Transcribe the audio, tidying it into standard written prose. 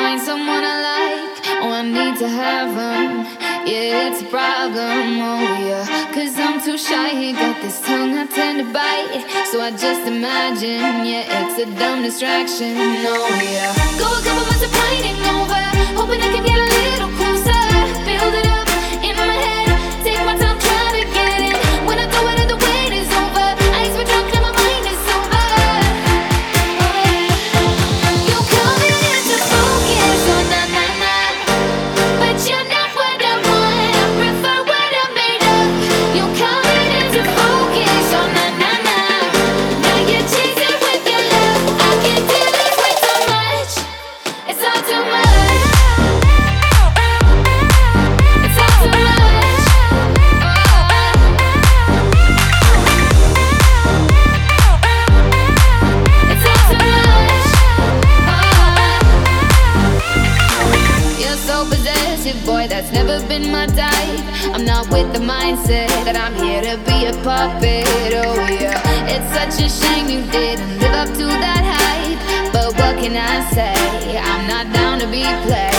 find someone I like, oh I need to have them. Yeah, it's a problem, oh yeah. Cause I'm too shy, ain't got this tongue I tend to bite. So I just imagine, yeah, it's a dumb distraction, oh yeah. Go a couple months of fighting over, hoping I can get a little closer. Build it up in my head, take my time trying to get it. When I do it and the wait is over, eyes were drunk and my mind is sober. You call me into focus, oh na na na, but you're not what I want, I prefer what I made up. You call me into focus, oh na na na, now you're chasing with your love. I can't deal this way too much, it's all too much. It's all too much. It's all too much. You're so possessive, boy, that's never been my type. I'm not with the mindset that I'm here to be a puppet, oh yeah. It's such a shame you didn't live up to that hype, but what can I say? I'm not down to be played.